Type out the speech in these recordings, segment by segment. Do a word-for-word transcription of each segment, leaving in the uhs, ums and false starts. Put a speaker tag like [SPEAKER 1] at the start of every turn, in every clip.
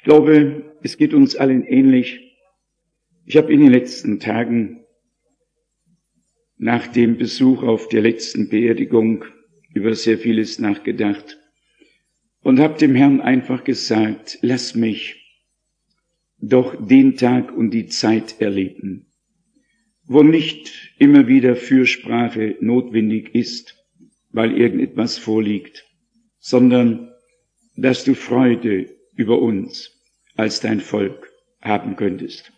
[SPEAKER 1] glaube, es geht uns allen ähnlich. Ich habe in den letzten Tagen nach dem Besuch auf der letzten Beerdigung über sehr vieles nachgedacht und habe dem Herrn einfach gesagt, lass mich doch den Tag und die Zeit erleben, wo nicht immer wieder Fürsprache notwendig ist, weil irgendetwas vorliegt, sondern dass du Freude über uns als dein Volk haben könntest.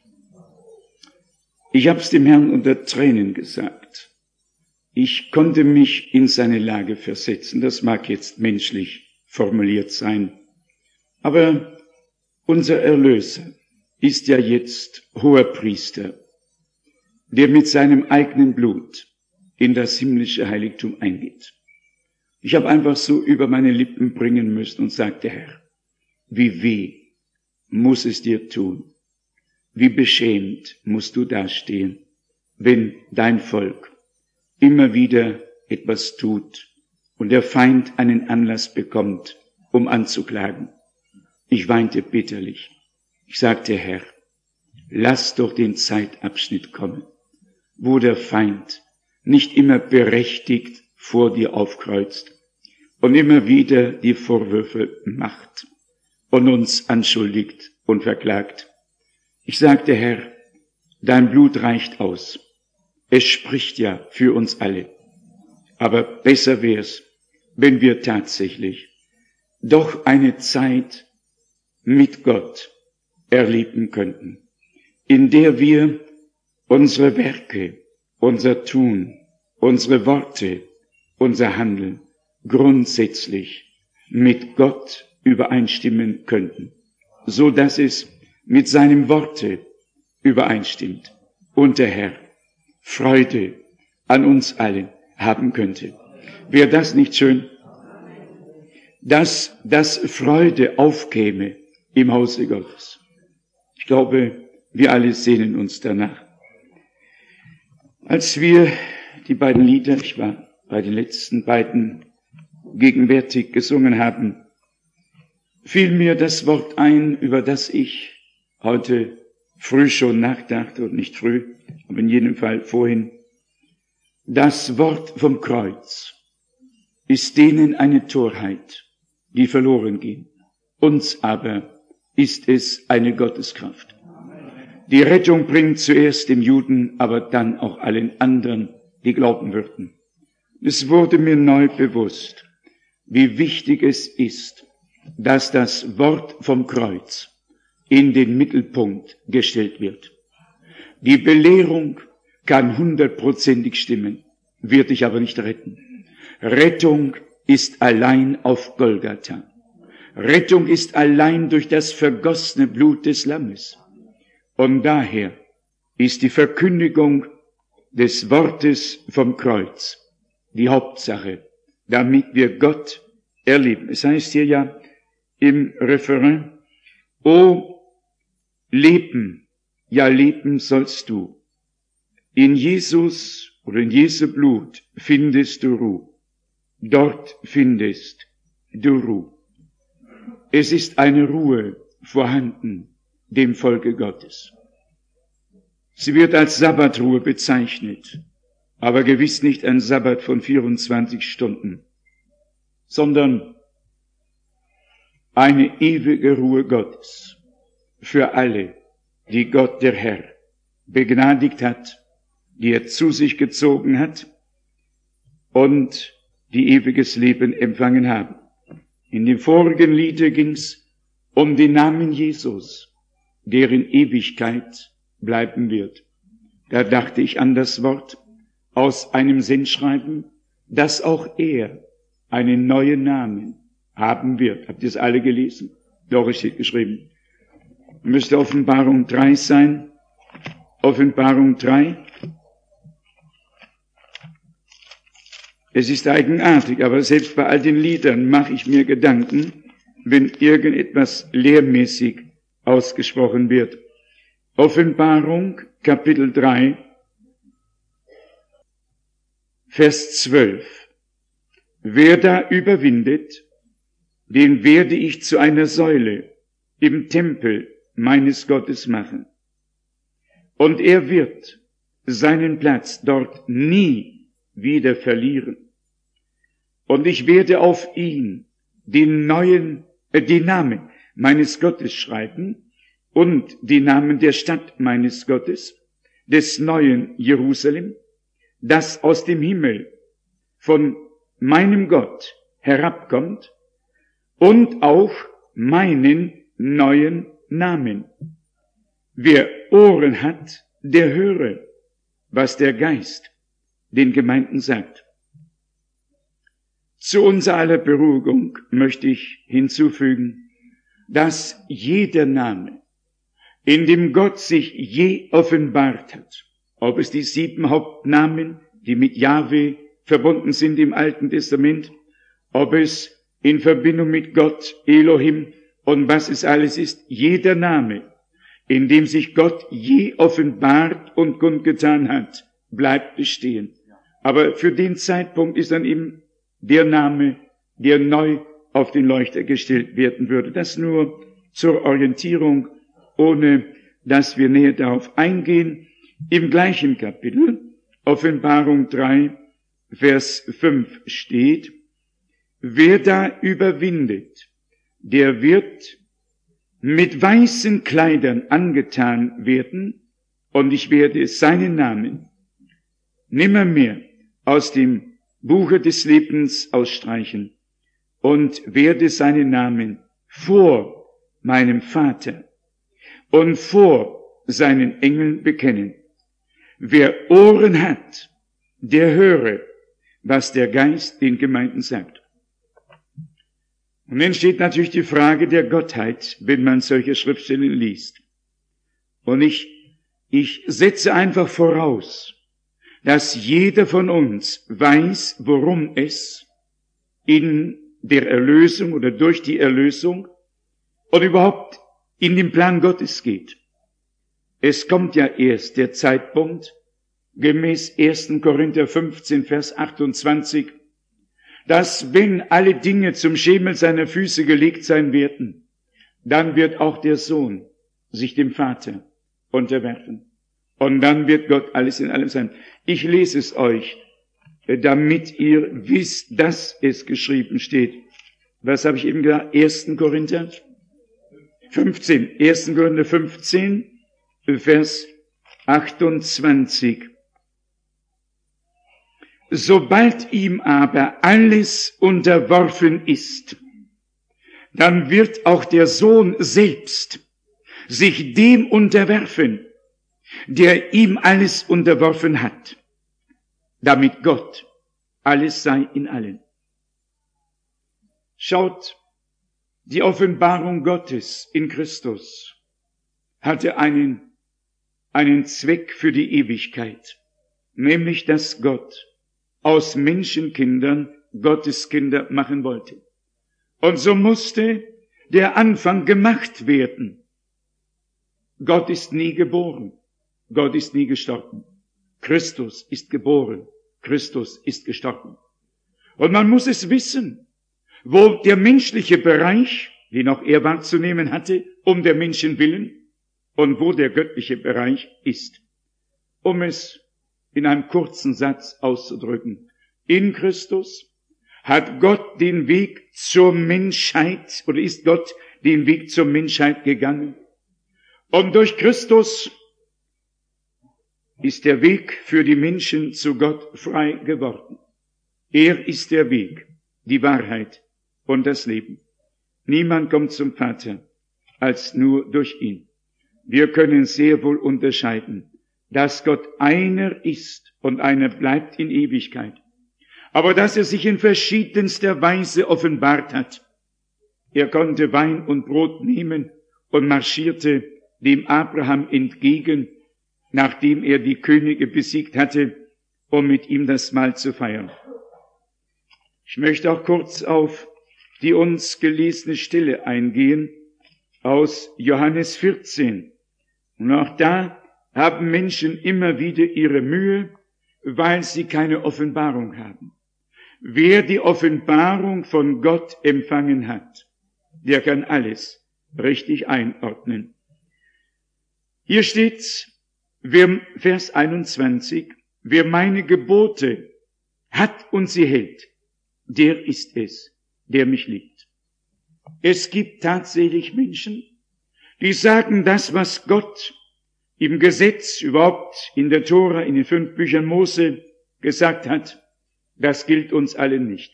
[SPEAKER 1] Ich habe es dem Herrn unter Tränen gesagt. Ich konnte mich in seine Lage versetzen. Das mag jetzt menschlich formuliert sein. Aber unser Erlöser ist ja jetzt Hoherpriester, der mit seinem eigenen Blut in das himmlische Heiligtum eingeht. Ich habe einfach so über meine Lippen bringen müssen und sagte, Herr, wie weh muss es dir tun, wie beschämt musst du dastehen, wenn dein Volk immer wieder etwas tut und der Feind einen Anlass bekommt, um anzuklagen. Ich weinte bitterlich. Ich sagte, Herr, lass doch den Zeitabschnitt kommen, wo der Feind nicht immer berechtigt vor dir aufkreuzt und immer wieder die Vorwürfe macht und uns anschuldigt und verklagt. Ich sagte, Herr, dein Blut reicht aus. Es spricht ja für uns alle. Aber besser wär's, wenn wir tatsächlich doch eine Zeit mit Gott erleben könnten, in der wir unsere Werke, unser Tun, unsere Worte, unser Handeln grundsätzlich mit Gott übereinstimmen könnten, so dass es mit seinem Worte übereinstimmt und der Herr Freude an uns allen haben könnte. Wäre das nicht schön? Dass das Freude aufkäme im Hause Gottes. Ich glaube, wir alle sehnen uns danach. Als wir die beiden Lieder, ich war bei den letzten beiden gegenwärtig gesungen haben, fiel mir das Wort ein, über das ich heute früh schon nachdachte, und nicht früh, aber in jedem Fall vorhin. Das Wort vom Kreuz ist denen eine Torheit, die verloren gehen. Uns aber ist es eine Gotteskraft. Die Rettung bringt zuerst dem Juden, aber dann auch allen anderen, die glauben würden. Es wurde mir neu bewusst, wie wichtig es ist, dass das Wort vom Kreuz in den Mittelpunkt gestellt wird. Die Belehrung kann hundertprozentig stimmen, wird dich aber nicht retten. Rettung ist allein auf Golgatha. Rettung ist allein durch das vergossene Blut des Lammes. Und daher ist die Verkündigung des Wortes vom Kreuz die Hauptsache, damit wir Gott erleben. Es heißt hier ja im Refrain, O Leben, ja leben sollst du. In Jesus oder in Jesu Blut findest du Ruhe. Dort findest du Ruhe. Es ist eine Ruhe vorhanden dem Volke Gottes. Sie wird als Sabbatruhe bezeichnet, aber gewiss nicht ein Sabbat von vierundzwanzig Stunden, sondern eine ewige Ruhe Gottes für alle, die Gott der Herr begnadigt hat, die er zu sich gezogen hat und die ewiges Leben empfangen haben. In dem vorigen Liede ging's um den Namen Jesus, der in Ewigkeit bleiben wird. Da dachte ich an das Wort aus einem Sendschreiben, dass auch er einen neuen Namen haben wird. Habt ihr es alle gelesen? Doch, es steht geschrieben. Müsste Offenbarung drei sein. Offenbarung drei. Es ist eigenartig, aber selbst bei all den Liedern mache ich mir Gedanken, wenn irgendetwas lehrmäßig ausgesprochen wird. Offenbarung, Kapitel drei, Vers zwölf. Wer da überwindet, den werde ich zu einer Säule im Tempel meines Gottes machen. Und er wird seinen Platz dort nie wieder verlieren. Und ich werde auf ihn den neuen, äh, den Namen meines Gottes schreiben und den Namen der Stadt meines Gottes, des neuen Jerusalem, das aus dem Himmel von meinem Gott herabkommt, und auch meinen neuen Namen. Wer Ohren hat, der höre, was der Geist den Gemeinden sagt. Zu unser aller Beruhigung möchte ich hinzufügen, dass jeder Name, in dem Gott sich je offenbart hat, ob es die sieben Hauptnamen, die mit Jahwe verbunden sind im Alten Testament, ob es in Verbindung mit Gott, Elohim und was es alles ist, jeder Name, in dem sich Gott je offenbart und kundgetan hat, bleibt bestehen. Aber für den Zeitpunkt ist dann eben der Name, der neu auf den Leuchter gestellt werden würde. Das nur zur Orientierung, ohne dass wir näher darauf eingehen. Im gleichen Kapitel, Offenbarung drei, Vers fünf steht, wer da überwindet, der wird mit weißen Kleidern angetan werden, und ich werde seinen Namen nimmermehr aus dem Buche des Lebens ausstreichen und werde seinen Namen vor meinem Vater und vor seinen Engeln bekennen. Wer Ohren hat, der höre, was der Geist den Gemeinden sagt. Und dann steht natürlich die Frage der Gottheit, wenn man solche Schriftstellen liest. Und ich, ich setze einfach voraus, dass jeder von uns weiß, worum es in der Erlösung oder durch die Erlösung oder überhaupt in dem Plan Gottes geht. Es kommt ja erst der Zeitpunkt, gemäß ersten Korinther fünfzehn, Vers achtundzwanzig, dass wenn alle Dinge zum Schemel seiner Füße gelegt sein werden, dann wird auch der Sohn sich dem Vater unterwerfen. Und dann wird Gott alles in allem sein. Ich lese es euch, damit ihr wisst, dass es geschrieben steht. Was habe ich eben gesagt? ersten Korinther fünfzehn. ersten Korinther fünfzehn, Vers achtundzwanzig. Sobald ihm aber alles unterworfen ist, dann wird auch der Sohn selbst sich dem unterwerfen, der ihm alles unterworfen hat, damit Gott alles sei in allen. Schaut, die Offenbarung Gottes in Christus hatte einen, einen Zweck für die Ewigkeit, nämlich dass Gott aus Menschenkindern Gotteskinder machen wollte. Und so musste der Anfang gemacht werden. Gott ist nie geboren. Gott ist nie gestorben. Christus ist geboren. Christus ist gestorben. Und man muss es wissen, wo der menschliche Bereich, den auch er wahrzunehmen hatte, um der Menschen willen, und wo der göttliche Bereich ist. Um es in einem kurzen Satz auszudrücken. In Christus hat Gott den Weg zur Menschheit, oder ist Gott den Weg zur Menschheit gegangen. Und durch Christus ist der Weg für die Menschen zu Gott frei geworden. Er ist der Weg, die Wahrheit und das Leben. Niemand kommt zum Vater als nur durch ihn. Wir können sehr wohl unterscheiden, dass Gott einer ist und einer bleibt in Ewigkeit. Aber dass er sich in verschiedenster Weise offenbart hat. Er konnte Wein und Brot nehmen und marschierte dem Abraham entgegen, nachdem er die Könige besiegt hatte, um mit ihm das Mahl zu feiern. Ich möchte auch kurz auf die uns gelesene Stelle eingehen, aus Johannes vierzehn. Und auch da haben Menschen immer wieder ihre Mühe, weil sie keine Offenbarung haben. Wer die Offenbarung von Gott empfangen hat, der kann alles richtig einordnen. Hier steht's, wer, Vers einundzwanzig, wer meine Gebote hat und sie hält, der ist es, der mich liebt. Es gibt tatsächlich Menschen, die sagen, das, was Gott im Gesetz, überhaupt in der Tora, in den fünf Büchern Mose gesagt hat, das gilt uns allen nicht.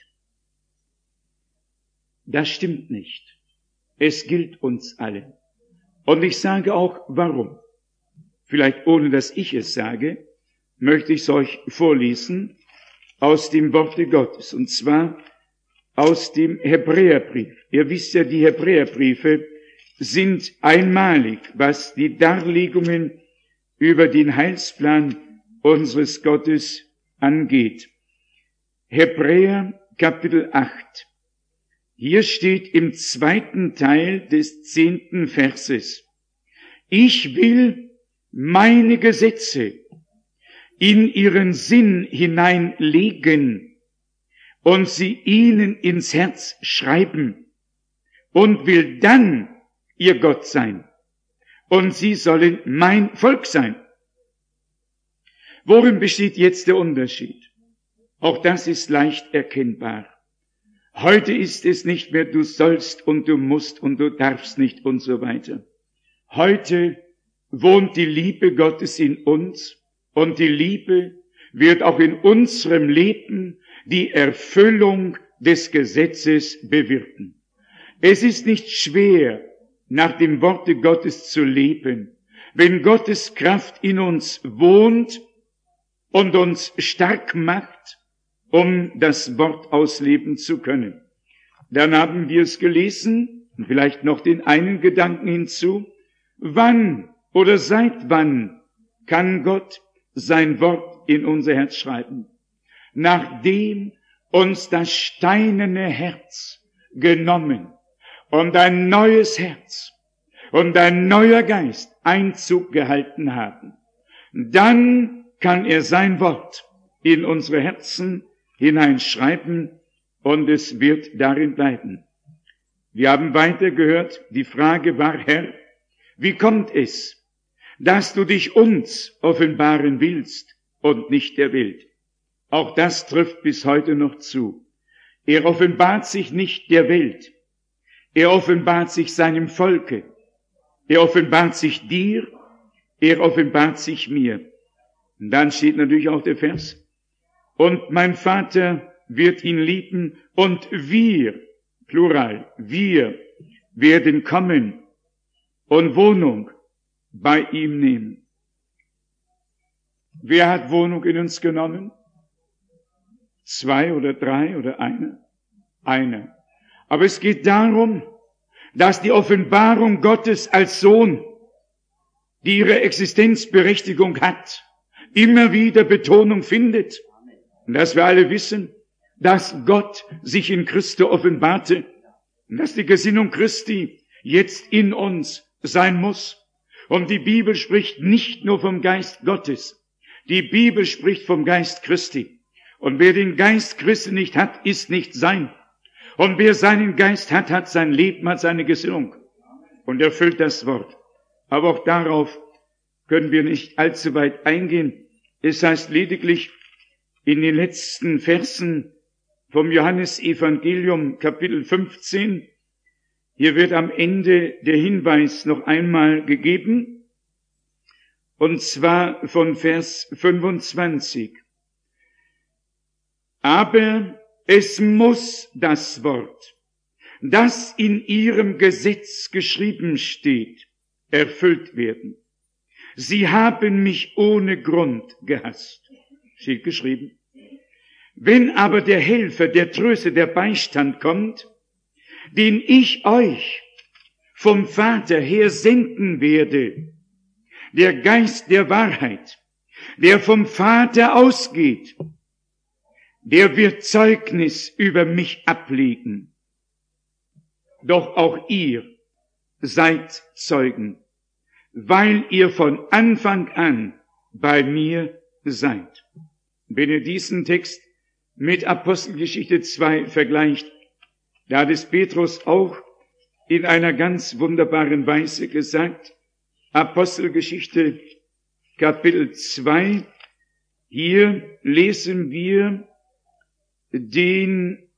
[SPEAKER 1] Das stimmt nicht. Es gilt uns allen. Und ich sage auch, warum. Vielleicht ohne, dass ich es sage, möchte ich es euch vorlesen aus dem Worte Gottes, und zwar aus dem Hebräerbrief. Ihr wisst ja, die Hebräerbriefe sind einmalig, was die Darlegungen über den Heilsplan unseres Gottes angeht. Hebräer Kapitel acht. Hier steht im zweiten Teil des zehnten Verses: Ich will meine Gesetze in ihren Sinn hineinlegen und sie ihnen ins Herz schreiben und will dann ihr Gott sein und sie sollen mein Volk sein. Worin besteht jetzt der Unterschied? Auch das ist leicht erkennbar. Heute ist es nicht mehr, du sollst und du musst und du darfst nicht und so weiter. Heute wohnt die Liebe Gottes in uns und die Liebe wird auch in unserem Leben die Erfüllung des Gesetzes bewirken. Es ist nicht schwer, nach dem Worte Gottes zu leben, wenn Gottes Kraft in uns wohnt und uns stark macht, um das Wort ausleben zu können. Dann haben wir es gelesen, und vielleicht noch den einen Gedanken hinzu: Wann oder seit wann kann Gott sein Wort in unser Herz schreiben? Nachdem uns das steinerne Herz genommen und ein neues Herz und ein neuer Geist Einzug gehalten haben, dann kann er sein Wort in unsere Herzen hineinschreiben und es wird darin bleiben. Wir haben weiter gehört, die Frage war, Herr, wie kommt es, dass du dich uns offenbaren willst und nicht der Welt? Auch das trifft bis heute noch zu. Er offenbart sich nicht der Welt. Er offenbart sich seinem Volke. Er offenbart sich dir. Er offenbart sich mir. Und dann steht natürlich auch der Vers: Und mein Vater wird ihn lieben und wir, Plural, wir werden kommen und Wohnung bei ihm nehmen. Wer hat Wohnung in uns genommen? Zwei oder drei oder einer? Einer. Aber es geht darum, dass die Offenbarung Gottes als Sohn, die ihre Existenzberechtigung hat, immer wieder Betonung findet. Und dass wir alle wissen, dass Gott sich in Christo offenbarte und dass die Gesinnung Christi jetzt in uns sein muss. Und die Bibel spricht nicht nur vom Geist Gottes, die Bibel spricht vom Geist Christi. Und wer den Geist Christi nicht hat, ist nicht sein. Und wer seinen Geist hat, hat sein Leben, hat seine Gesinnung und erfüllt das Wort. Aber auch darauf können wir nicht allzu weit eingehen. Es heißt lediglich in den letzten Versen vom Johannesevangelium, Kapitel fünfzehn, hier wird am Ende der Hinweis noch einmal gegeben, und zwar von Vers fünfundzwanzig. Aber es muss das Wort, das in ihrem Gesetz geschrieben steht, erfüllt werden. Sie haben mich ohne Grund gehasst. Steht geschrieben. Wenn aber der Helfer, der Tröster, der Beistand kommt, den ich euch vom Vater her senden werde, der Geist der Wahrheit, der vom Vater ausgeht, der wird Zeugnis über mich ablegen. Doch auch ihr seid Zeugen, weil ihr von Anfang an bei mir seid. Wenn ihr diesen Text mit Apostelgeschichte zwei vergleicht, da hat es Petrus auch in einer ganz wunderbaren Weise gesagt. Apostelgeschichte Kapitel zwei. Hier lesen wir den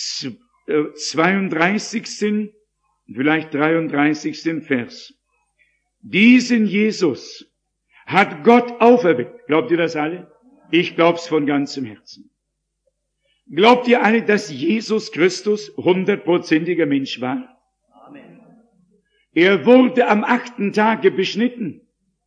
[SPEAKER 1] zweiunddreißigsten, vielleicht dreiunddreißigsten Vers. Diesen Jesus hat Gott auferweckt. Glaubt ihr das alle? Ich glaub's von ganzem Herzen. Glaubt ihr alle, dass Jesus Christus hundertprozentiger Mensch war? Amen. Er wurde am achten Tage beschnitten.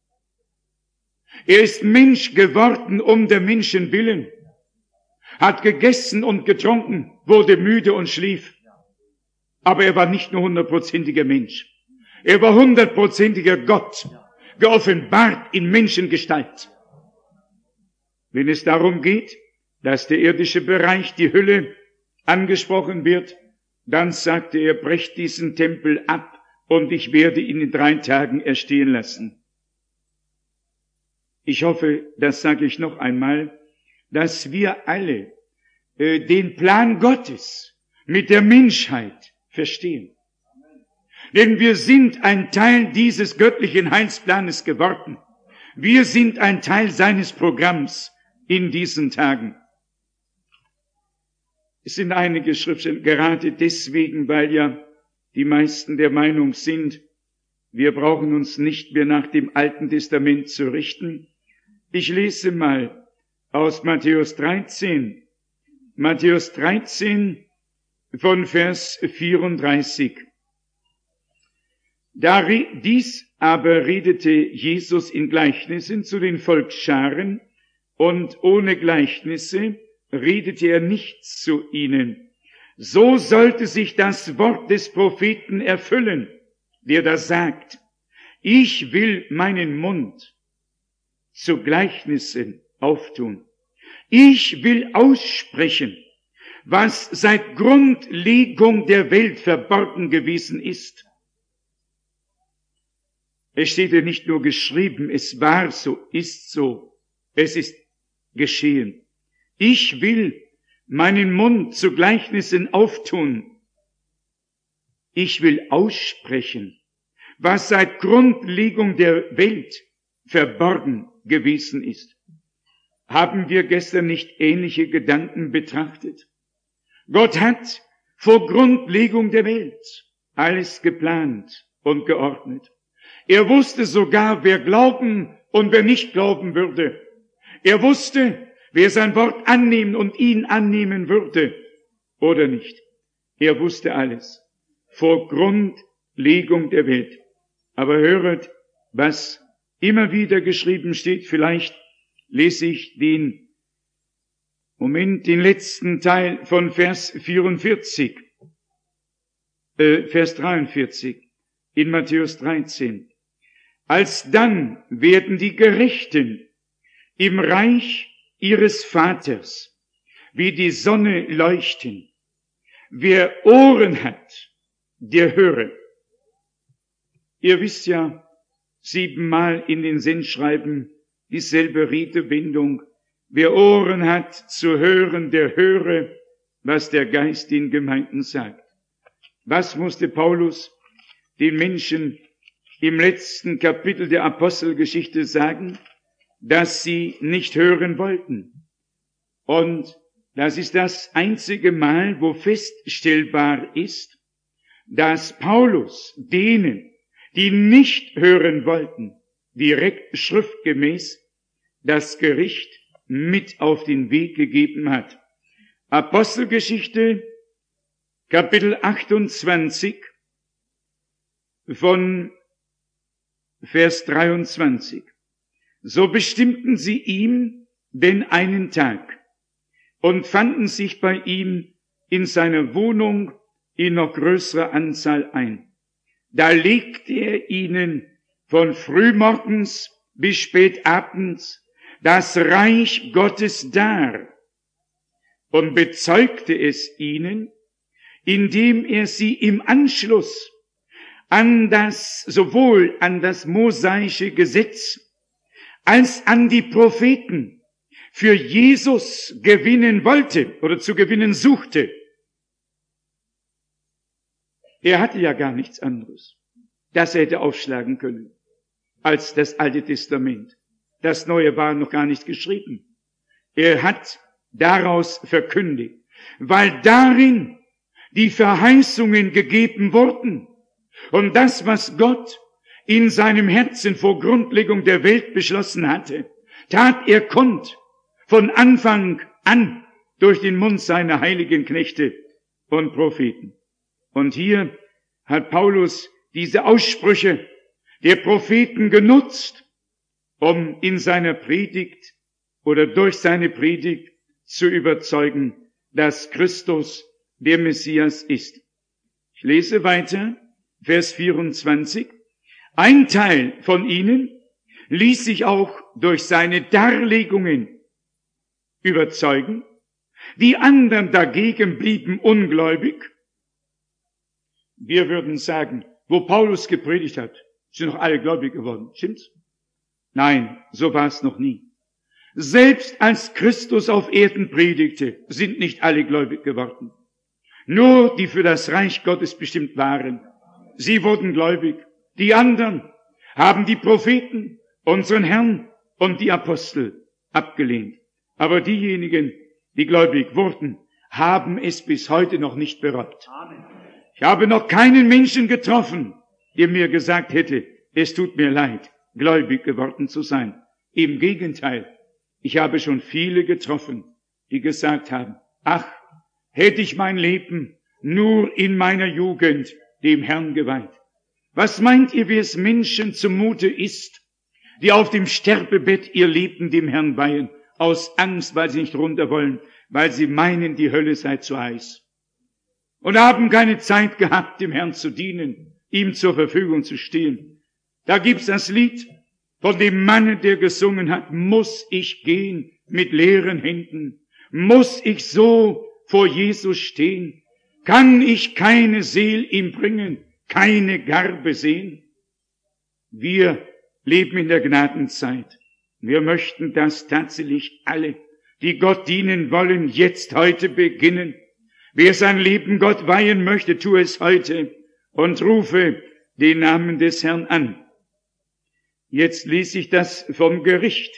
[SPEAKER 1] Er ist Mensch geworden um der Menschen willen, hat gegessen und getrunken, wurde müde und schlief. Aber er war nicht nur hundertprozentiger Mensch. Er war hundertprozentiger Gott, geoffenbart in Menschengestalt. Wenn es darum geht, dass der irdische Bereich, die Hülle, angesprochen wird, dann sagte er, brecht diesen Tempel ab und ich werde ihn in drei Tagen erstehen lassen. Ich hoffe, das sage ich noch einmal, dass wir alle äh, den Plan Gottes mit der Menschheit verstehen. Denn wir sind ein Teil dieses göttlichen Heilsplanes geworden. Wir sind ein Teil seines Programms in diesen Tagen. Es sind einige Schriftstellen, gerade deswegen, weil ja die meisten der Meinung sind, wir brauchen uns nicht mehr nach dem Alten Testament zu richten. Ich lese mal aus Matthäus dreizehn, Matthäus dreizehn von Vers vierunddreißig. Da dies aber redete Jesus in Gleichnissen zu den Volksscharen, und ohne Gleichnisse redete er nichts zu ihnen. So sollte sich das Wort des Propheten erfüllen, der da sagt, ich will meinen Mund zu Gleichnissen auftun. Ich will aussprechen, was seit Grundlegung der Welt verborgen gewesen ist. Es steht ja nicht nur geschrieben, es war so, ist so, es ist geschehen. Ich will meinen Mund zu Gleichnissen auftun. Ich will aussprechen, was seit Grundlegung der Welt verborgen gewesen ist. Haben wir gestern nicht ähnliche Gedanken betrachtet? Gott hat vor Grundlegung der Welt alles geplant und geordnet. Er wusste sogar, wer glauben und wer nicht glauben würde. Er wusste, wer sein Wort annehmen und ihn annehmen würde oder nicht. Er wusste alles vor Grundlegung der Welt. Aber höret, was immer wieder geschrieben steht. Vielleicht lese ich den, Moment, den letzten Teil von Vers vierundvierzig, äh, Vers dreiundvierzig in Matthäus dreizehn. Alsdann werden die Gerechten im Reich ihres Vaters wie die Sonne leuchten. Wer Ohren hat, der höre. Ihr wisst ja, siebenmal in den Sendschreiben dieselbe Redewendung. Wer Ohren hat zu hören, der höre, was der Geist den Gemeinden sagt. Was musste Paulus den Menschen im letzten Kapitel der Apostelgeschichte sagen? Dass sie nicht hören wollten. Und das ist das einzige Mal, wo feststellbar ist, dass Paulus denen, die nicht hören wollten, direkt schriftgemäß das Gericht mit auf den Weg gegeben hat. Apostelgeschichte, Kapitel achtundzwanzig, von Vers dreiundzwanzig. So bestimmten sie ihm den einen Tag und fanden sich bei ihm in seiner Wohnung in noch größerer Anzahl ein. Da legte er ihnen von frühmorgens bis spät abends das Reich Gottes dar und bezeugte es ihnen, indem er sie im Anschluss an das, sowohl an das mosaische Gesetz als an die Propheten für Jesus gewinnen wollte oder zu gewinnen suchte. Er hatte ja gar nichts anderes, das er hätte aufschlagen können, als das Alte Testament. Das Neue war noch gar nicht geschrieben. Er hat daraus verkündigt, weil darin die Verheißungen gegeben wurden und das, was Gott in seinem Herzen vor Grundlegung der Welt beschlossen hatte, tat er kund von Anfang an durch den Mund seiner heiligen Knechte und Propheten. Und hier hat Paulus diese Aussprüche der Propheten genutzt, um in seiner Predigt oder durch seine Predigt zu überzeugen, dass Christus der Messias ist. Ich lese weiter, Vers vierundzwanzig. Ein Teil von ihnen ließ sich auch durch seine Darlegungen überzeugen, die anderen dagegen blieben ungläubig. Wir würden sagen, wo Paulus gepredigt hat, sind noch alle gläubig geworden. Stimmt's? Nein, so war es noch nie. Selbst als Christus auf Erden predigte, sind nicht alle gläubig geworden. Nur die für das Reich Gottes bestimmt waren. Sie wurden gläubig. Die anderen haben die Propheten, unseren Herrn und die Apostel abgelehnt. Aber diejenigen, die gläubig wurden, haben es bis heute noch nicht bereut. Ich habe noch keinen Menschen getroffen, der mir gesagt hätte, es tut mir leid, gläubig geworden zu sein. Im Gegenteil, ich habe schon viele getroffen, die gesagt haben, ach, hätte ich mein Leben nur in meiner Jugend dem Herrn geweiht. Was meint ihr, wie es Menschen zumute ist, die auf dem Sterbebett ihr Leben dem Herrn weihen, aus Angst, weil sie nicht runter wollen, weil sie meinen, die Hölle sei zu heiß. Und haben keine Zeit gehabt, dem Herrn zu dienen, ihm zur Verfügung zu stehen. Da gibt's das Lied von dem Manne, der gesungen hat, muss ich gehen mit leeren Händen, muss ich so vor Jesus stehen, kann ich keine Seel ihm bringen, keine Garbe sehen? Wir leben in der Gnadenzeit. Wir möchten, dass tatsächlich alle, die Gott dienen wollen, jetzt heute beginnen. Wer sein Leben Gott weihen möchte, tue es heute und rufe den Namen des Herrn an. Jetzt lese ich das vom Gericht.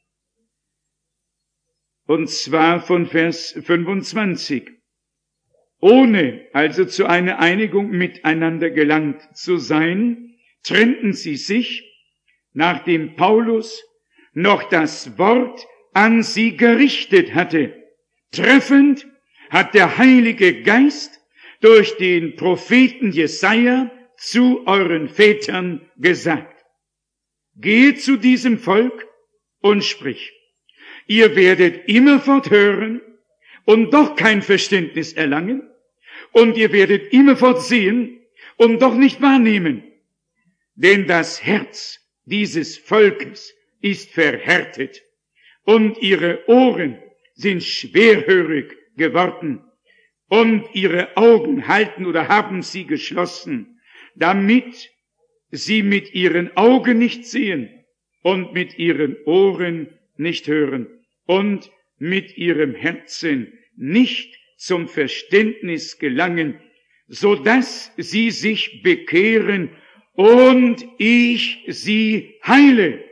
[SPEAKER 1] Und zwar von Vers fünfundzwanzig. Ohne also zu einer Einigung miteinander gelangt zu sein, trennten sie sich, nachdem Paulus noch das Wort an sie gerichtet hatte. Treffend hat der Heilige Geist durch den Propheten Jesaja zu euren Vätern gesagt: Gehe zu diesem Volk und sprich, ihr werdet immerfort hören und doch kein Verständnis erlangen, und ihr werdet immerfort sehen und doch nicht wahrnehmen. Denn das Herz dieses Volkes ist verhärtet und ihre Ohren sind schwerhörig geworden und ihre Augen halten oder haben sie geschlossen, damit sie mit ihren Augen nicht sehen und mit ihren Ohren nicht hören und mit ihrem Herzen nicht zum Verständnis gelangen, so dass sie sich bekehren und ich sie heile.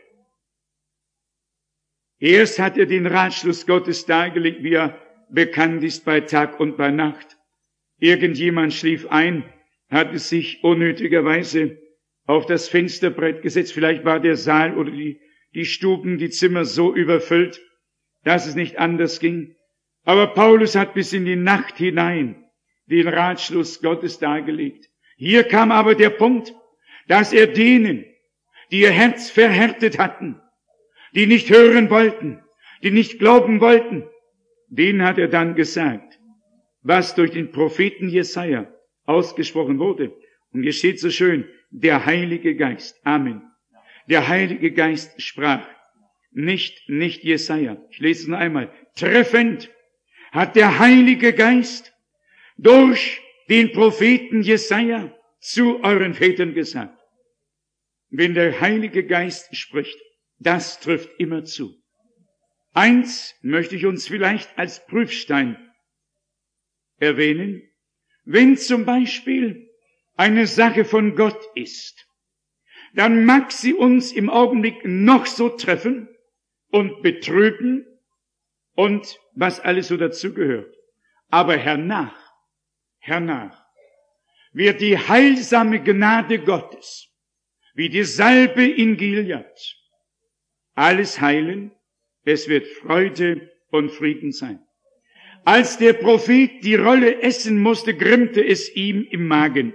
[SPEAKER 1] Erst hat er den Ratschluss Gottes dargelegt, wie er bekannt ist bei Tag und bei Nacht. Irgendjemand schlief ein, hat es sich unnötigerweise auf das Fensterbrett gesetzt. Vielleicht war der Saal oder die, die Stuben, die Zimmer so überfüllt, dass es nicht anders ging. Aber Paulus hat bis in die Nacht hinein den Ratschluss Gottes dargelegt. Hier kam aber der Punkt, dass er denen, die ihr Herz verhärtet hatten, die nicht hören wollten, die nicht glauben wollten, denen hat er dann gesagt, was durch den Propheten Jesaja ausgesprochen wurde. Und hier steht so schön, der Heilige Geist. Amen. Der Heilige Geist sprach, nicht, nicht Jesaja. Ich lese es noch einmal. Treffend hat der Heilige Geist durch den Propheten Jesaja zu euren Vätern gesagt. Wenn der Heilige Geist spricht, das trifft immer zu. Eins möchte ich uns vielleicht als Prüfstein erwähnen. Wenn zum Beispiel eine Sache von Gott ist, dann mag sie uns im Augenblick noch so treffen und betrüben und was alles so dazugehört. Aber hernach, hernach wird die heilsame Gnade Gottes, wie die Salbe in Gilead, alles heilen, es wird Freude und Frieden sein. Als der Prophet die Rolle essen musste, grimmte es ihm im Magen.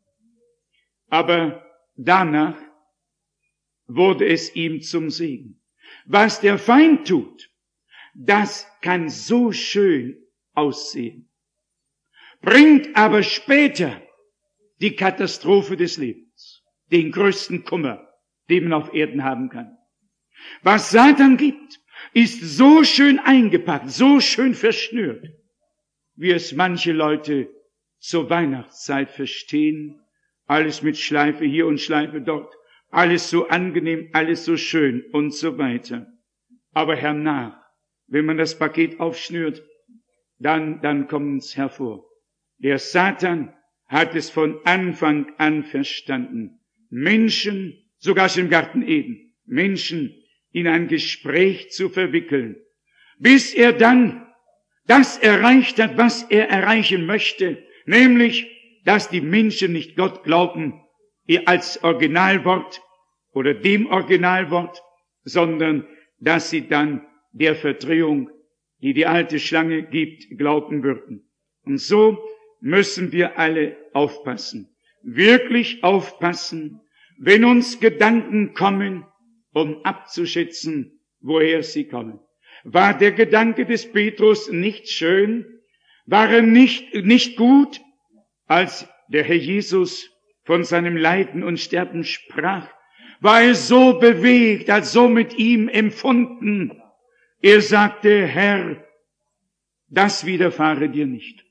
[SPEAKER 1] Aber danach wurde es ihm zum Segen. Was der Feind tut, das kann so schön aussehen, bringt aber später die Katastrophe des Lebens, den größten Kummer, den man auf Erden haben kann. Was Satan gibt, ist so schön eingepackt, so schön verschnürt, wie es manche Leute zur Weihnachtszeit verstehen. Alles mit Schleife hier und Schleife dort, alles so angenehm, alles so schön und so weiter. Aber hernach, wenn man das Paket aufschnürt, dann, dann kommt es hervor. Der Satan hat es von Anfang an verstanden. Menschen, sogar schon im Garten Eden, Menschen in ein Gespräch zu verwickeln, bis er dann das erreicht hat, was er erreichen möchte, nämlich, dass die Menschen nicht Gott glauben, als Originalwort oder dem Originalwort, sondern dass sie dann der Verdrehung, die die alte Schlange gibt, glauben würden. Und so müssen wir alle aufpassen, wirklich aufpassen, wenn uns Gedanken kommen, um abzuschätzen, woher sie kommen. War der Gedanke des Petrus nicht schön? War er nicht, nicht gut, als der Herr Jesus von seinem Leiden und Sterben sprach? War er so bewegt, als so mit ihm empfunden? Er sagte, Herr, das widerfahre dir nicht.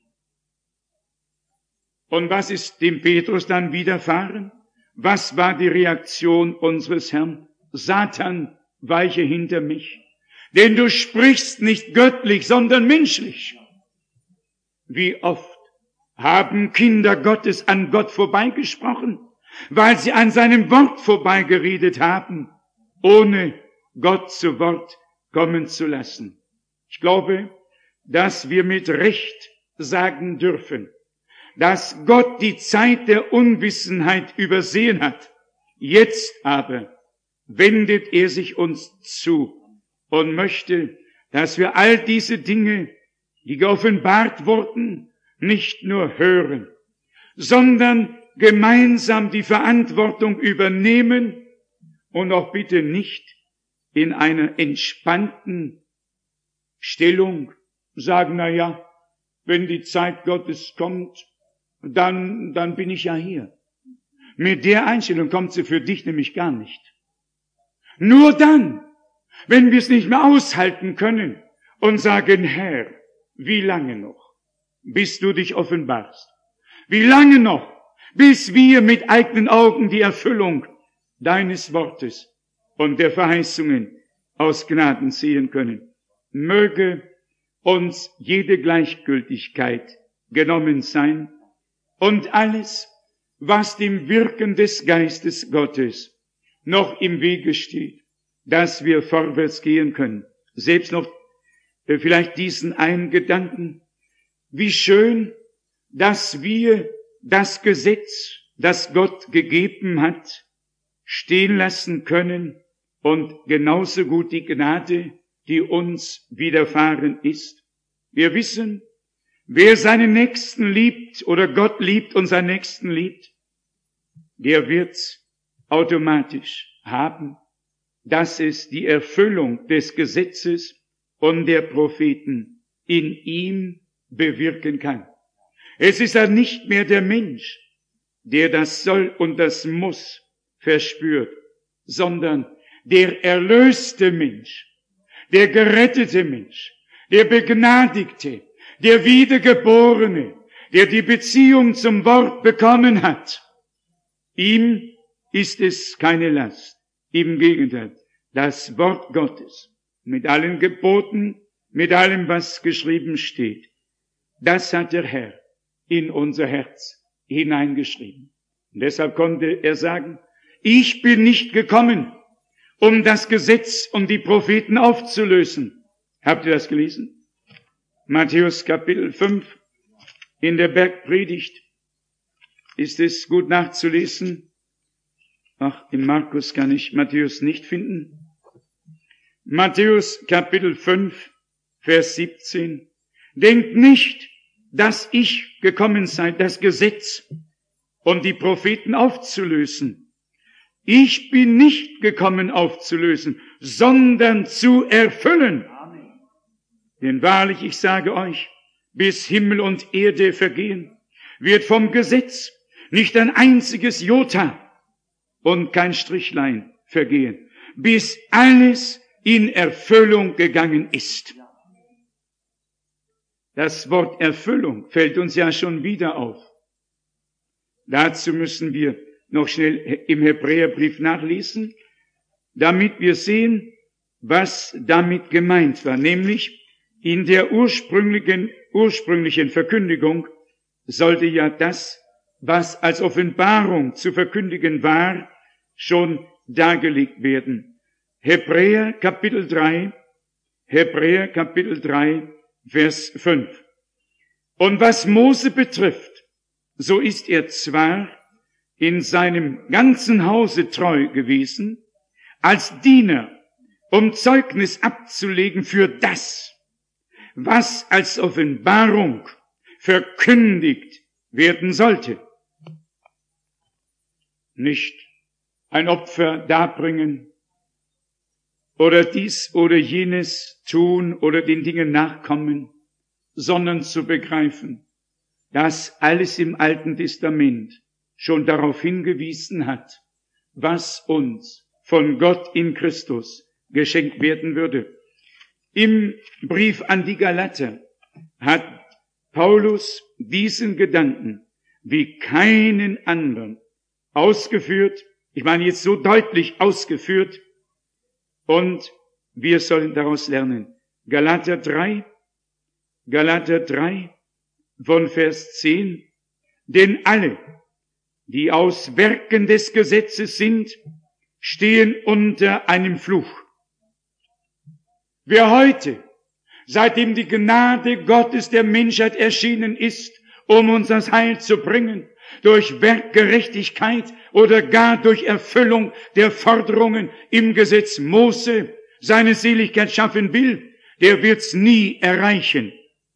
[SPEAKER 1] Und was ist dem Petrus dann widerfahren? Was war die Reaktion unseres Herrn? Satan, weiche hinter mich, denn du sprichst nicht göttlich, sondern menschlich. Wie oft haben Kinder Gottes an Gott vorbeigesprochen, weil sie an seinem Wort vorbeigeredet haben, ohne Gott zu Wort kommen zu lassen. Ich glaube, dass wir mit Recht sagen dürfen, dass Gott die Zeit der Unwissenheit übersehen hat. Jetzt aber wendet er sich uns zu und möchte, dass wir all diese Dinge, die geoffenbart wurden, nicht nur hören, sondern gemeinsam die Verantwortung übernehmen und auch bitte nicht in einer entspannten Stellung sagen, na ja, wenn die Zeit Gottes kommt, dann, dann bin ich ja hier. Mit der Einstellung kommt sie für dich nämlich gar nicht. Nur dann, wenn wir es nicht mehr aushalten können und sagen, Herr, wie lange noch, bis du dich offenbarst? Wie lange noch, bis wir mit eigenen Augen die Erfüllung deines Wortes und der Verheißungen aus Gnaden sehen können? Möge uns jede Gleichgültigkeit genommen sein und alles, was dem Wirken des Geistes Gottes noch im Wege steht, dass wir vorwärts gehen können. Selbst noch äh, vielleicht diesen einen Gedanken, wie schön, dass wir das Gesetz, das Gott gegeben hat, stehen lassen können und genauso gut die Gnade, die uns widerfahren ist. Wir wissen, wer seinen Nächsten liebt oder Gott liebt und seinen Nächsten liebt, der wird's automatisch haben, dass es die Erfüllung des Gesetzes und der Propheten in ihm bewirken kann. Es ist dann nicht mehr der Mensch, der das soll und das muss verspürt, sondern der erlöste Mensch, der gerettete Mensch, der Begnadigte, der Wiedergeborene, der die Beziehung zum Wort bekommen hat. Ihm ist es keine Last. Im Gegenteil, das Wort Gottes mit allen Geboten, mit allem, was geschrieben steht, das hat der Herr in unser Herz hineingeschrieben. Und deshalb konnte er sagen, ich bin nicht gekommen, um das Gesetz und die Propheten aufzulösen. Habt ihr das gelesen? Matthäus Kapitel fünf in der Bergpredigt ist es gut nachzulesen. Ach, im Markus kann ich Matthäus nicht finden. Matthäus Kapitel fünf, Vers siebzehn. Denkt nicht, dass ich gekommen sei, das Gesetz und die Propheten aufzulösen. Ich bin nicht gekommen aufzulösen, sondern zu erfüllen. Amen. Denn wahrlich, ich sage euch, bis Himmel und Erde vergehen, wird vom Gesetz nicht ein einziges Jota und kein Strichlein vergehen, bis alles in Erfüllung gegangen ist. Das Wort Erfüllung fällt uns ja schon wieder auf. Dazu müssen wir noch schnell im Hebräerbrief nachlesen, damit wir sehen, was damit gemeint war. Nämlich in der ursprünglichen, ursprünglichen Verkündigung sollte ja das, was als Offenbarung zu verkündigen war, schon dargelegt werden. Hebräer Kapitel drei, Hebräer Kapitel drei, Vers fünf. Und was Mose betrifft, so ist er zwar in seinem ganzen Hause treu gewesen, als Diener, um Zeugnis abzulegen für das, was als Offenbarung verkündigt werden sollte. Nicht ein Opfer darbringen oder dies oder jenes tun oder den Dingen nachkommen, sondern zu begreifen, dass alles im Alten Testament schon darauf hingewiesen hat, was uns von Gott in Christus geschenkt werden würde. Im Brief an die Galater hat Paulus diesen Gedanken wie keinen anderen ausgeführt, ich meine jetzt so deutlich ausgeführt, und wir sollen daraus lernen. Galater drei, Galater drei, von Vers zehn, denn alle, die aus Werken des Gesetzes sind, stehen unter einem Fluch. Wer heute, seitdem die Gnade Gottes der Menschheit erschienen ist, um uns das Heil zu bringen, durch Werkgerechtigkeit oder gar durch Erfüllung der Forderungen im Gesetz Mose seine Seligkeit schaffen will, der wird's nie erreichen.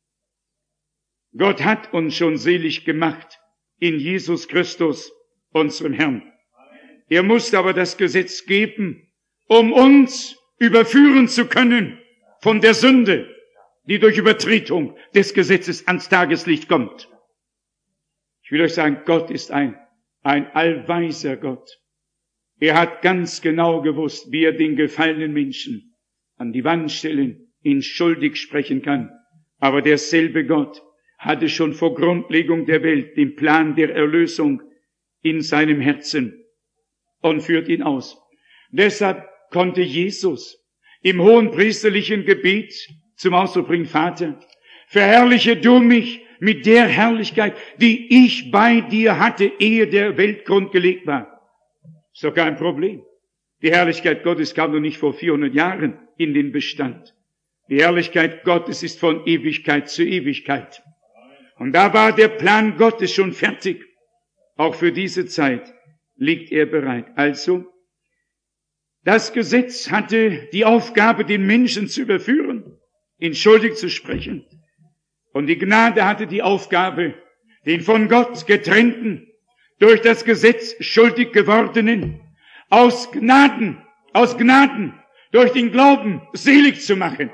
[SPEAKER 1] Gott hat uns schon selig gemacht in Jesus Christus, unserem Herrn. Er musste aber das Gesetz geben, um uns überführen zu können von der Sünde, die durch Übertretung des Gesetzes ans Tageslicht kommt. Ich will euch sagen, Gott ist ein, ein allweiser Gott. Er hat ganz genau gewusst, wie er den gefallenen Menschen an die Wand stellen, ihn schuldig sprechen kann. Aber derselbe Gott hatte schon vor Grundlegung der Welt den Plan der Erlösung in seinem Herzen und führt ihn aus. Deshalb konnte Jesus im hohenpriesterlichen Gebet zum Ausdruck bringen, Vater, verherrliche du mich mit der Herrlichkeit, die ich bei dir hatte, ehe der Weltgrund gelegt war. Ist doch kein Problem. Die Herrlichkeit Gottes kam doch nicht vor vierhundert Jahren in den Bestand. Die Herrlichkeit Gottes ist von Ewigkeit zu Ewigkeit. Und da war der Plan Gottes schon fertig. Auch für diese Zeit liegt er bereit. Also, das Gesetz hatte die Aufgabe, den Menschen zu überführen, ihn schuldig zu sprechen. Und die Gnade hatte die Aufgabe, den von Gott getrennten, durch das Gesetz schuldig gewordenen, aus Gnaden, aus Gnaden, durch den Glauben selig zu machen.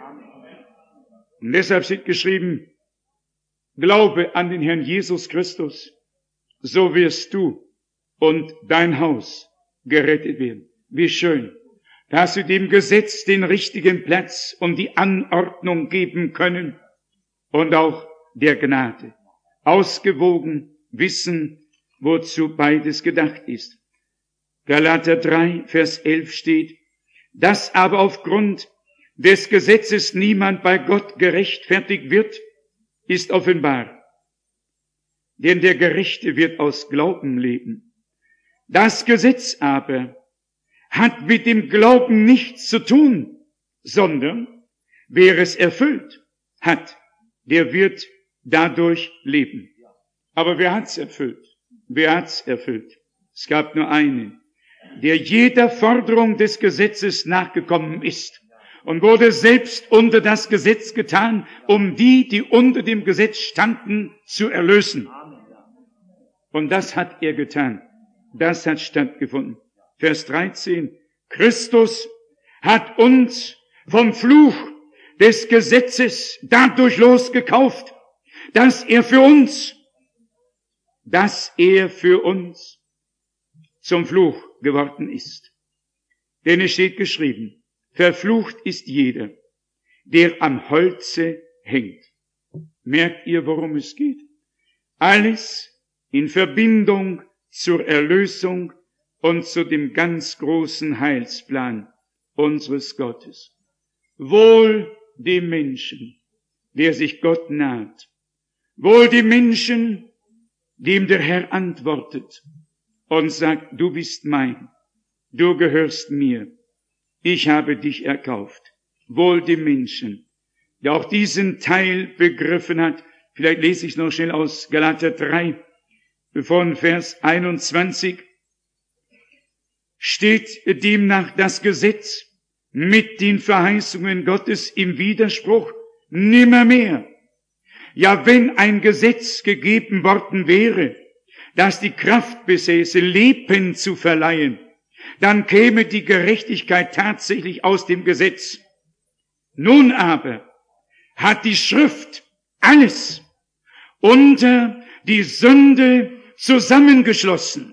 [SPEAKER 1] Und deshalb steht geschrieben, Glaube an den Herrn Jesus Christus, so wirst du und dein Haus gerettet werden. Wie schön, dass wir dem Gesetz den richtigen Platz und die Anordnung geben können und auch der Gnade. Ausgewogen wissen, wozu beides gedacht ist. Galater drei, Vers elf steht, dass aber aufgrund des Gesetzes niemand bei Gott gerechtfertigt wird, ist offenbar. Denn der Gerechte wird aus Glauben leben. Das Gesetz aber hat mit dem Glauben nichts zu tun, sondern wer es erfüllt hat, der wird dadurch leben. Aber wer hat's erfüllt? Wer hat's erfüllt? Es gab nur einen, der jeder Forderung des Gesetzes nachgekommen ist und wurde selbst unter das Gesetz getan, um die, die unter dem Gesetz standen, zu erlösen. Und das hat er getan. Das hat stattgefunden. Vers dreizehn. Christus hat uns vom Fluch des Gesetzes dadurch losgekauft, dass er für uns, dass er für uns zum Fluch geworden ist. Denn es steht geschrieben, verflucht ist jeder, der am Holze hängt. Merkt ihr, worum es geht? Alles in Verbindung zur Erlösung und zu dem ganz großen Heilsplan unseres Gottes. Wohl dem Menschen, der sich Gott naht. Wohl dem Menschen, dem der Herr antwortet und sagt, du bist mein, du gehörst mir, ich habe dich erkauft. Wohl dem Menschen, der auch diesen Teil begriffen hat. Vielleicht lese ich noch schnell aus Galater drei, von Vers einundzwanzig. Steht demnach das Gesetz mit den Verheißungen Gottes im Widerspruch? Nimmermehr. Ja, wenn ein Gesetz gegeben worden wäre, das die Kraft besäße, Leben zu verleihen, dann käme die Gerechtigkeit tatsächlich aus dem Gesetz. Nun aber hat die Schrift alles unter die Sünde zusammengeschlossen,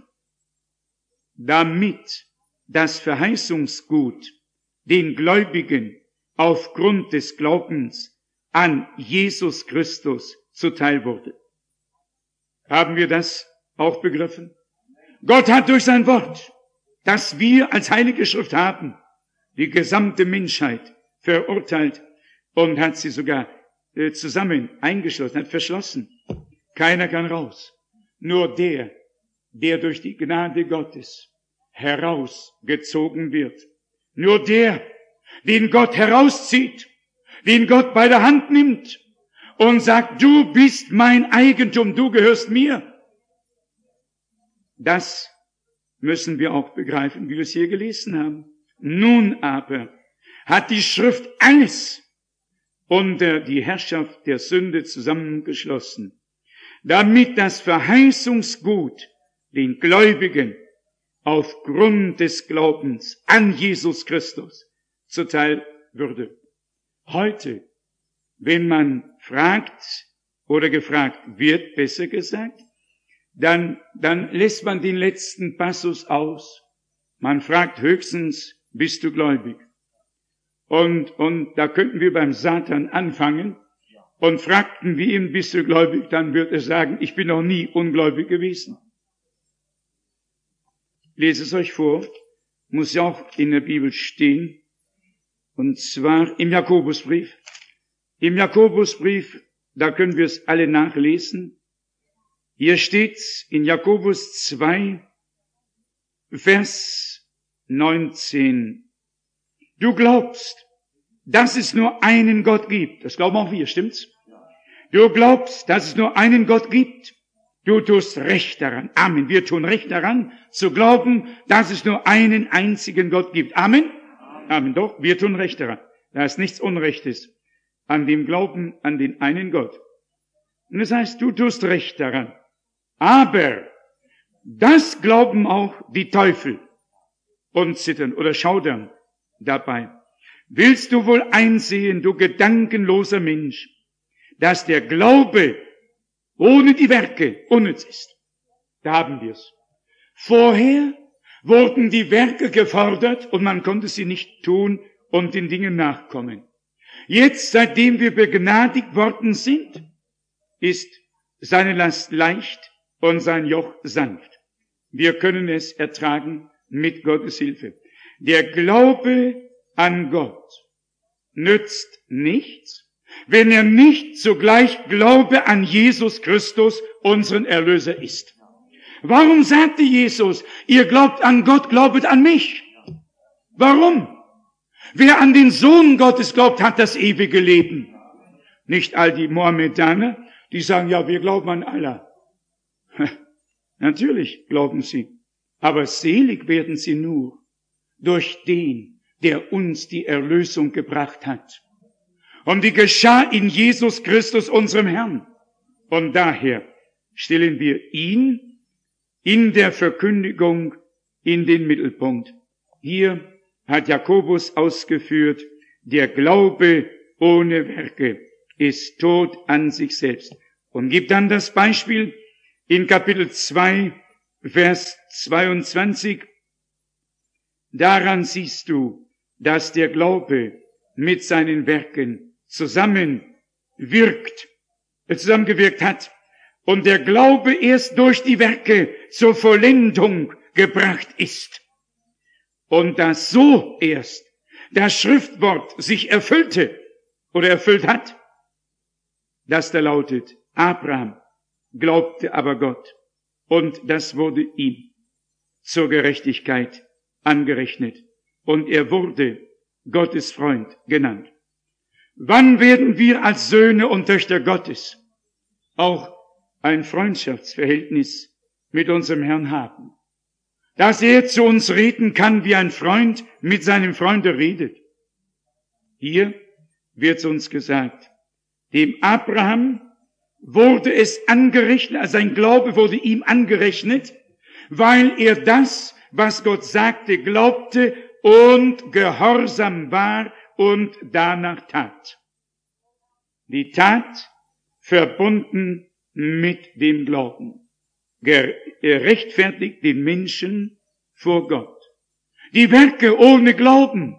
[SPEAKER 1] damit das Verheißungsgut den Gläubigen aufgrund des Glaubens an Jesus Christus zuteil wurde. Haben wir das auch begriffen? Gott hat durch sein Wort, das wir als Heilige Schrift haben, die gesamte Menschheit verurteilt und hat sie sogar äh, zusammen eingeschlossen, hat verschlossen. Keiner kann raus. Nur der, der durch die Gnade Gottes herausgezogen wird. Nur der, den Gott herauszieht, den Gott bei der Hand nimmt und sagt, du bist mein Eigentum, du gehörst mir. Das müssen wir auch begreifen, wie wir es hier gelesen haben. Nun aber hat die Schrift alles unter die Herrschaft der Sünde zusammengeschlossen, damit das Verheißungsgut den Gläubigen aufgrund des Glaubens an Jesus Christus zuteil würde. Heute, wenn man fragt oder gefragt wird, besser gesagt, dann, dann lässt man den letzten Passus aus. Man fragt höchstens, bist du gläubig? Und, und da könnten wir beim Satan anfangen und fragten wir ihn, bist du gläubig? Dann wird er sagen, ich bin noch nie ungläubig gewesen. Lese es euch vor, muss ja auch in der Bibel stehen, und zwar im Jakobusbrief. Im Jakobusbrief, da können wir es alle nachlesen. Hier steht's in Jakobus zwei, Vers neunzehn. Du glaubst, dass es nur einen Gott gibt. Das glauben auch wir, stimmt's? Du glaubst, dass es nur einen Gott gibt. Du tust recht daran. Amen. Wir tun recht daran, zu glauben, dass es nur einen einzigen Gott gibt. Amen. Amen. Doch, wir tun recht daran. Da ist nichts Unrechtes an dem Glauben an den einen Gott. Und das heißt, du tust recht daran. Aber das glauben auch die Teufel und zittern oder schaudern dabei. Willst du wohl einsehen, du gedankenloser Mensch, dass der Glaube ohne die Werke unnütz ist? Da haben wir es. Vorher wurden die Werke gefordert und man konnte sie nicht tun und den Dingen nachkommen. Jetzt, seitdem wir begnadigt worden sind, ist seine Last leicht und sein Joch sanft. Wir können es ertragen mit Gottes Hilfe. Der Glaube an Gott nützt nichts, wenn er nicht zugleich Glaube an Jesus Christus, unseren Erlöser, ist. Warum sagte Jesus, ihr glaubt an Gott, glaubet an mich? Warum? Wer an den Sohn Gottes glaubt, hat das ewige Leben. Nicht all die Mohammedaner, die sagen, ja, wir glauben an Allah. Natürlich glauben sie. Aber selig werden sie nur durch den, der uns die Erlösung gebracht hat. Und die geschah in Jesus Christus, unserem Herrn. Und daher stellen wir ihn in der Verkündigung in den Mittelpunkt. Hier hat Jakobus ausgeführt, der Glaube ohne Werke ist tot an sich selbst. Und gibt dann das Beispiel in Kapitel zwei, Vers zweiundzwanzig. Daran siehst du, dass der Glaube mit seinen Werken zusammenwirkt, zusammengewirkt hat und der Glaube erst durch die Werke zur Vollendung gebracht ist. Und dass so erst das Schriftwort sich erfüllte oder erfüllt hat, das da lautet, Abraham glaubte aber Gott und das wurde ihm zur Gerechtigkeit angerechnet und er wurde Gottes Freund genannt. Wann werden wir als Söhne und Töchter Gottes auch ein Freundschaftsverhältnis mit unserem Herrn haben? Dass er zu uns reden kann, wie ein Freund mit seinem Freunde redet. Hier wird uns gesagt, dem Abraham wurde es angerechnet, also sein Glaube wurde ihm angerechnet, weil er das, was Gott sagte, glaubte und gehorsam war und danach tat. Die Tat verbunden mit dem Glauben rechtfertigt den Menschen vor Gott. Die Werke ohne Glauben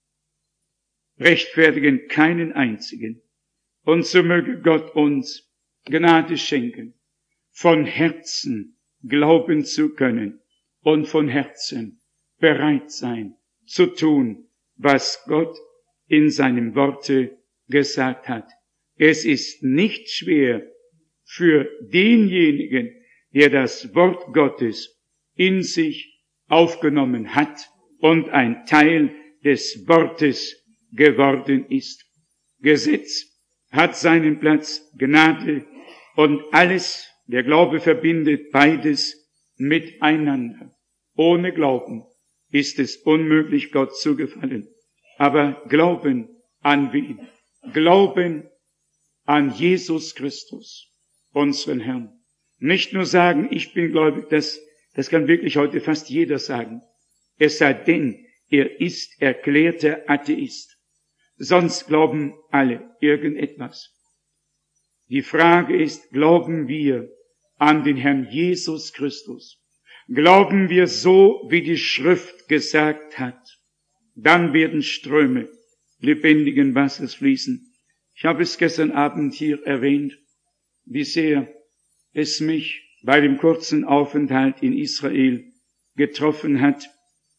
[SPEAKER 1] rechtfertigen keinen einzigen. Und so möge Gott uns Gnade schenken, von Herzen glauben zu können und von Herzen bereit sein zu tun, was Gott in seinem Worte gesagt hat. Es ist nicht schwer für denjenigen, der das Wort Gottes in sich aufgenommen hat und ein Teil des Wortes geworden ist. Gesetz hat seinen Platz, Gnade und alles, der Glaube verbindet beides miteinander. Ohne Glauben ist es unmöglich, Gott zu gefallen. Aber Glauben an wen? Glauben an Jesus Christus, unseren Herrn. Nicht nur sagen, ich bin gläubig, das, das kann wirklich heute fast jeder sagen. Es sei denn, er ist erklärter Atheist. Sonst glauben alle irgendetwas. Die Frage ist, glauben wir an den Herrn Jesus Christus? Glauben wir so, wie die Schrift gesagt hat? Dann werden Ströme lebendigen Wassers fließen. Ich habe es gestern Abend hier erwähnt, wie sehr es mich bei dem kurzen Aufenthalt in Israel getroffen hat,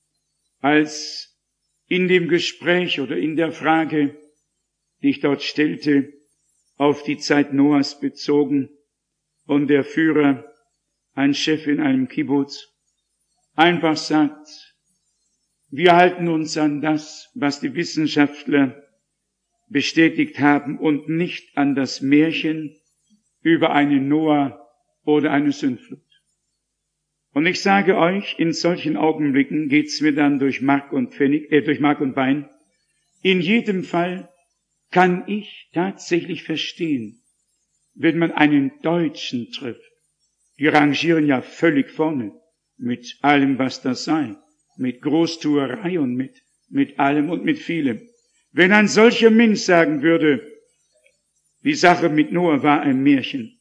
[SPEAKER 1] als in dem Gespräch oder in der Frage, die ich dort stellte, auf die Zeit Noahs bezogen und der Führer, ein Chef in einem Kibbutz, einfach sagt, wir halten uns an das, was die Wissenschaftler bestätigt haben und nicht an das Märchen über einen Noah oder eine Sündflut. Und ich sage euch, in solchen Augenblicken geht's mir dann durch Mark und Pfennig, äh, durch Mark und Bein. In jedem Fall kann ich tatsächlich verstehen, wenn man einen Deutschen trifft. Die rangieren ja völlig vorne mit allem, was das sei, mit Großtuerei und mit, mit allem und mit vielem. Wenn ein solcher Mensch sagen würde, die Sache mit Noah war ein Märchen,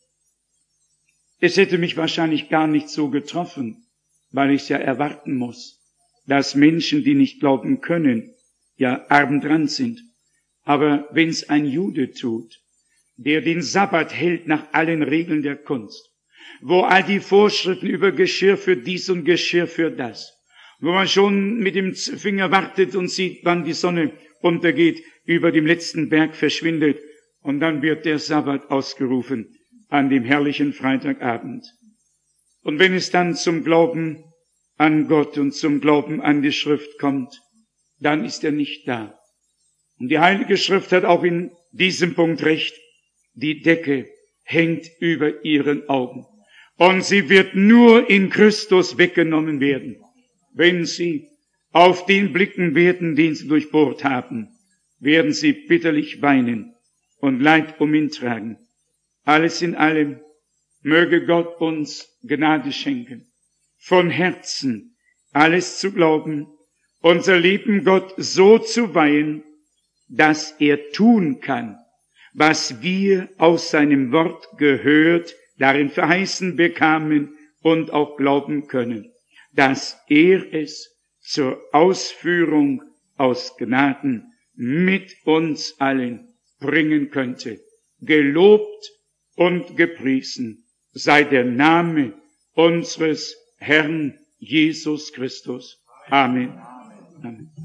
[SPEAKER 1] es hätte mich wahrscheinlich gar nicht so getroffen, weil ich es ja erwarten muss, dass Menschen, die nicht glauben können, ja arm dran sind. Aber wenn es ein Jude tut, der den Sabbat hält nach allen Regeln der Kunst, wo all die Vorschriften über Geschirr für dies und Geschirr für das, wo man schon mit dem Finger wartet und sieht, wann die Sonne untergeht, über dem letzten Berg verschwindet, und dann wird der Sabbat ausgerufen an dem herrlichen Freitagabend. Und wenn es dann zum Glauben an Gott und zum Glauben an die Schrift kommt, dann ist er nicht da. Und die Heilige Schrift hat auch in diesem Punkt recht. Die Decke hängt über ihren Augen. Und sie wird nur in Christus weggenommen werden, wenn sie auf den blicken werden, den sie durchbohrt haben, werden sie bitterlich weinen und Leid um ihn tragen. Alles in allem möge Gott uns Gnade schenken, von Herzen alles zu glauben, unser Leben Gott so zu weihen, dass er tun kann, was wir aus seinem Wort gehört, darin verheißen bekamen und auch glauben können, dass er es zur Ausführung aus Gnaden mit uns allen bringen könnte. Gelobt und gepriesen sei der Name unseres Herrn Jesus Christus. Amen. Amen.